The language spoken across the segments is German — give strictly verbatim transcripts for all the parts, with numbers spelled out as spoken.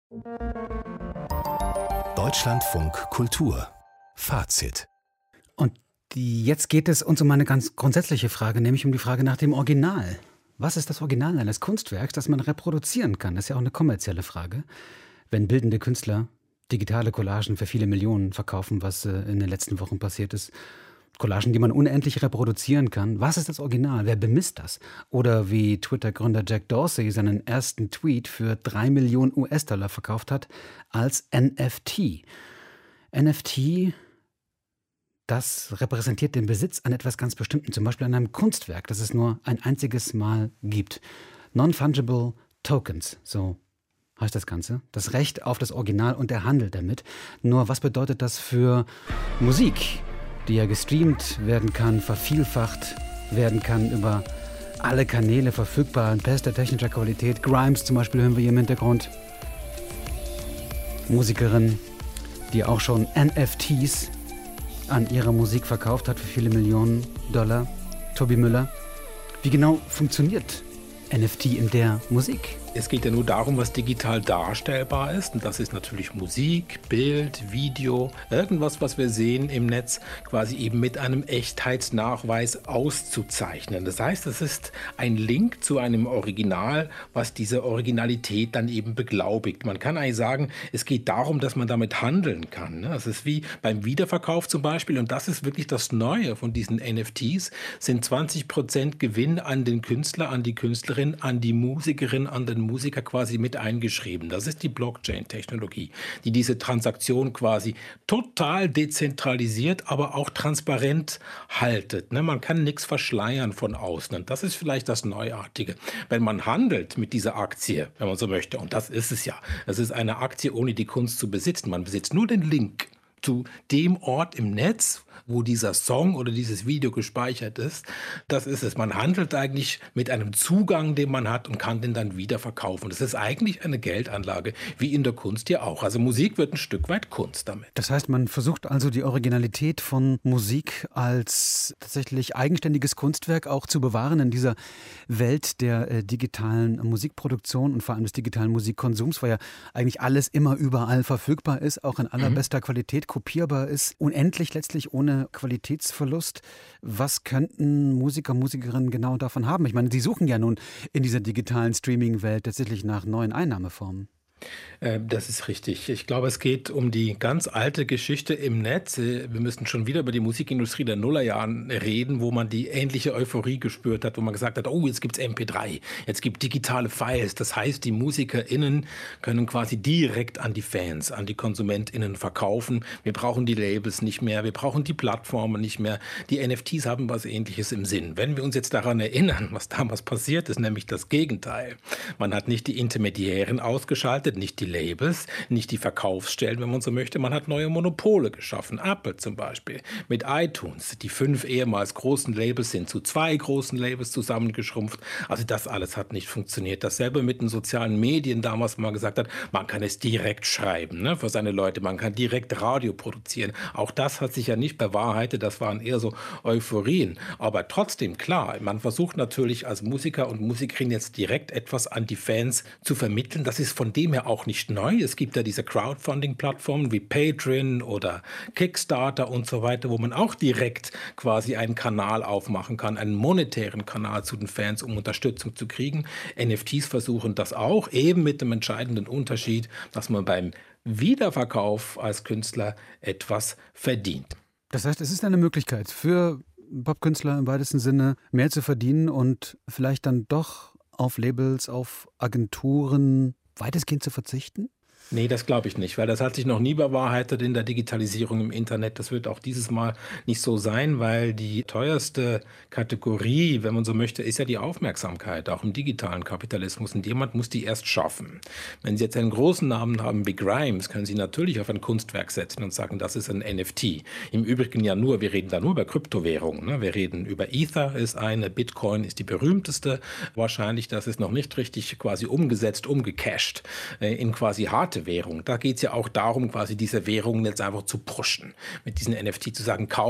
Deutschlandfunk Kultur Fazit. Und die, jetzt geht es uns um eine ganz grundsätzliche Frage, nämlich um die Frage nach dem Original. Was ist das Original eines Kunstwerks, das man reproduzieren kann? Das ist ja auch eine kommerzielle Frage. Wenn bildende Künstler digitale Collagen für viele Millionen verkaufen, was äh, in den letzten Wochen passiert ist, Collagen, die man unendlich reproduzieren kann. Was ist das Original? Wer bemisst das? Oder wie Twitter-Gründer Jack Dorsey seinen ersten Tweet für drei Millionen U S-Dollar verkauft hat als N F T. N F T, das repräsentiert den Besitz an etwas ganz Bestimmten, zum Beispiel an einem Kunstwerk, das es nur ein einziges Mal gibt. Non-fungible Tokens, so heißt das Ganze. Das Recht auf das Original und der Handel damit. Nur was bedeutet das für Musik, die ja gestreamt werden kann, vervielfacht werden kann, über alle Kanäle verfügbar, in bester technischer Qualität. Grimes zum Beispiel hören wir hier im Hintergrund. Musikerin, die auch schon N F Ts an ihrer Musik verkauft hat für viele Millionen Dollar. Tobi Müller. Wie genau funktioniert N F T in der Musik? Es geht ja nur darum, was digital darstellbar ist. Und das ist natürlich Musik, Bild, Video, irgendwas, was wir sehen im Netz, quasi eben mit einem Echtheitsnachweis auszuzeichnen. Das heißt, es ist ein Link zu einem Original, was diese Originalität dann eben beglaubigt. Man kann eigentlich sagen, es geht darum, dass man damit handeln kann. Das ist wie beim Wiederverkauf zum Beispiel. Und das ist wirklich das Neue von diesen N F Ts, sind zwanzig Prozent Gewinn an den Künstler, an die Künstlerin, an die Musikerin, an den Musiker quasi mit eingeschrieben. Das ist die Blockchain-Technologie, die diese Transaktion quasi total dezentralisiert, aber auch transparent haltet. Ne? Man kann nichts verschleiern von außen. Und das ist vielleicht das Neuartige. Wenn man handelt mit dieser Aktie, wenn man so möchte, und das ist es ja, das ist eine Aktie, ohne die Kunst zu besitzen. Man besitzt nur den Link zu dem Ort im Netz, wo dieser Song oder dieses Video gespeichert ist. Das ist es. Man handelt eigentlich mit einem Zugang, den man hat und kann den dann wieder verkaufen. Das ist eigentlich eine Geldanlage, wie in der Kunst ja auch. Also Musik wird ein Stück weit Kunst damit. Das heißt, man versucht also die Originalität von Musik als tatsächlich eigenständiges Kunstwerk auch zu bewahren in dieser Welt der äh, digitalen Musikproduktion und vor allem des digitalen Musikkonsums, weil ja eigentlich alles immer überall verfügbar ist, auch in allerbester mhm. Qualität kopierbar ist, unendlich letztlich ohne Qualitätsverlust. Was könnten Musiker, Musikerinnen genau davon haben? Ich meine, sie suchen ja nun in dieser digitalen Streaming-Welt tatsächlich nach neuen Einnahmeformen. Das ist richtig. Ich glaube, es geht um die ganz alte Geschichte im Netz. Wir müssen schon wieder über die Musikindustrie der Nullerjahren reden, wo man die ähnliche Euphorie gespürt hat, wo man gesagt hat, oh, jetzt gibt's M P drei, jetzt gibt digitale Files. Das heißt, die MusikerInnen können quasi direkt an die Fans, an die KonsumentInnen verkaufen. Wir brauchen die Labels nicht mehr, wir brauchen die Plattformen nicht mehr. Die N F Ts haben was Ähnliches im Sinn. Wenn wir uns jetzt daran erinnern, was damals passiert ist, nämlich das Gegenteil. Man hat nicht die Intermediären ausgeschaltet, nicht die Labels, nicht die Verkaufsstellen, wenn man so möchte. Man hat neue Monopole geschaffen. Apple zum Beispiel mit iTunes. Die fünf ehemals großen Labels sind zu zwei großen Labels zusammengeschrumpft. Also das alles hat nicht funktioniert. Dasselbe mit den sozialen Medien damals, wo man gesagt hat, man kann es direkt schreiben, ne, für seine Leute. Man kann direkt Radio produzieren. Auch das hat sich ja nicht bewahrheitet. Das waren eher so Euphorien. Aber trotzdem, klar, man versucht natürlich als Musiker und Musikerin jetzt direkt etwas an die Fans zu vermitteln. Das ist von dem her auch nicht neu. Es gibt ja diese Crowdfunding-Plattformen wie Patreon oder Kickstarter und so weiter, wo man auch direkt quasi einen Kanal aufmachen kann, einen monetären Kanal zu den Fans, um Unterstützung zu kriegen. N F Ts versuchen das auch, eben mit dem entscheidenden Unterschied, dass man beim Wiederverkauf als Künstler etwas verdient. Das heißt, es ist eine Möglichkeit für Popkünstler im weitesten Sinne mehr zu verdienen und vielleicht dann doch auf Labels, auf Agenturen weitestgehend zu verzichten? Nee, das glaube ich nicht, weil das hat sich noch nie bewahrheitet in der Digitalisierung im Internet. Das wird auch dieses Mal nicht so sein, weil die teuerste Kategorie, wenn man so möchte, ist ja die Aufmerksamkeit, auch im digitalen Kapitalismus. Und jemand muss die erst schaffen. Wenn Sie jetzt einen großen Namen haben wie Grimes, können Sie natürlich auf ein Kunstwerk setzen und sagen, das ist ein N F T. Im Übrigen ja nur, wir reden da nur über Kryptowährungen. Ne? Wir reden über Ether, ist eine, Bitcoin ist die berühmteste. Wahrscheinlich, das ist noch nicht richtig quasi umgesetzt, umgecasht äh, in quasi harte Währung. Da geht es ja auch darum, quasi diese Währungen jetzt einfach zu pushen. Mit diesen N F T zu sagen, kauft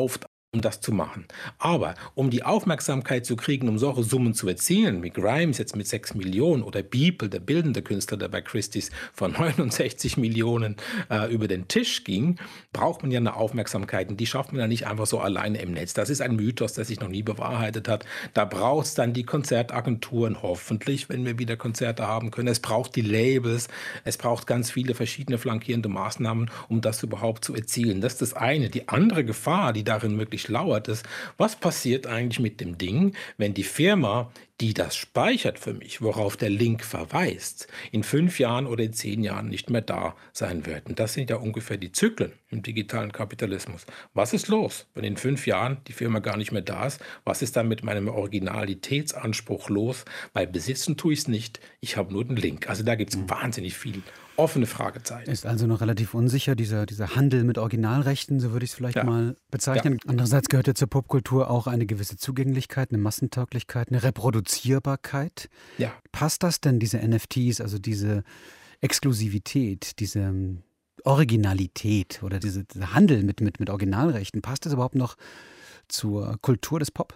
um das zu machen. Aber um die Aufmerksamkeit zu kriegen, um solche Summen zu erzielen, wie Grimes jetzt mit sechs Millionen oder Beeple, der bildende Künstler, der bei Christie's von neunundsechzig Millionen äh, über den Tisch ging, braucht man ja eine Aufmerksamkeit. Und die schafft man ja nicht einfach so alleine im Netz. Das ist ein Mythos, der sich noch nie bewahrheitet hat. Da braucht es dann die Konzertagenturen, hoffentlich, wenn wir wieder Konzerte haben können. Es braucht die Labels. Es braucht ganz viele verschiedene flankierende Maßnahmen, um das überhaupt zu erzielen. Das ist das eine. Die andere Gefahr, die darin wirklich lauert, ist, was passiert eigentlich mit dem Ding, wenn die Firma, die das speichert für mich, worauf der Link verweist, in fünf Jahren oder in zehn Jahren nicht mehr da sein wird. Und das sind ja ungefähr die Zyklen im digitalen Kapitalismus. Was ist los, wenn in fünf Jahren die Firma gar nicht mehr da ist? Was ist dann mit meinem Originalitätsanspruch los? Weil besitzen tue ich es nicht, ich habe nur den Link. Also da gibt es mhm. wahnsinnig viel offene Fragezeichen. Ist also noch relativ unsicher, dieser, dieser Handel mit Originalrechten, so würde ich es vielleicht ja. mal bezeichnen. Ja. Andererseits gehört ja zur Popkultur auch eine gewisse Zugänglichkeit, eine Massentauglichkeit, eine Reproduzierbarkeit. Ja. Passt das denn, diese N F Ts, also diese Exklusivität, diese Originalität oder diese, dieser Handel mit, mit, mit Originalrechten, passt das überhaupt noch zur Kultur des Pop?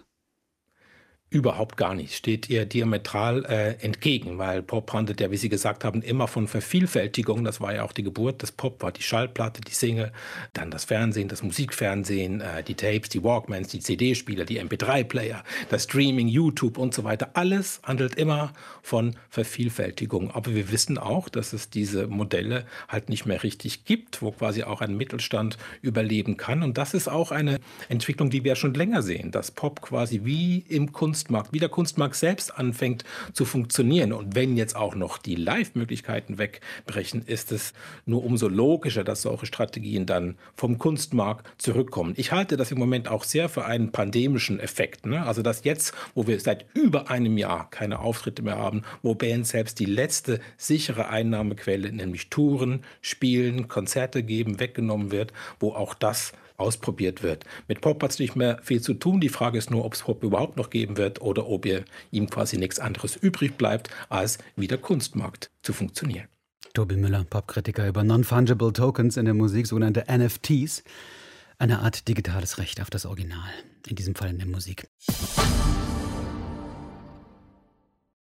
Überhaupt gar nicht, steht ihr diametral äh, entgegen, weil Pop handelt ja, wie Sie gesagt haben, immer von Vervielfältigung. Das war ja auch die Geburt des Pop, war die Schallplatte, die Single, dann das Fernsehen, das Musikfernsehen, äh, die Tapes, die Walkmans, die C D-Spieler, die M P drei Player, das Streaming, YouTube und so weiter. Alles handelt immer von Vervielfältigung. Aber wir wissen auch, dass es diese Modelle halt nicht mehr richtig gibt, wo quasi auch ein Mittelstand überleben kann. Und das ist auch eine Entwicklung, die wir schon länger sehen, dass Pop quasi wie im Kunst Kunstmarkt, wie der Kunstmarkt selbst anfängt zu funktionieren. Und wenn jetzt auch noch die Live-Möglichkeiten wegbrechen, ist es nur umso logischer, dass solche Strategien dann vom Kunstmarkt zurückkommen. Ich halte das im Moment auch sehr für einen pandemischen Effekt. Ne? Also dass jetzt, wo wir seit über einem Jahr keine Auftritte mehr haben, wo Bands selbst die letzte sichere Einnahmequelle, nämlich Touren, Spielen, Konzerte geben, weggenommen wird, wo auch das ausprobiert wird. Mit Pop hat es nicht mehr viel zu tun. Die Frage ist nur, ob es Pop überhaupt noch geben wird oder ob ihr ihm quasi nichts anderes übrig bleibt, als wie der Kunstmarkt zu funktionieren. Tobi Müller, Popkritiker über Non-Fungible Tokens in der Musik, sogenannte N F Ts. Eine Art digitales Recht auf das Original, in diesem Fall in der Musik.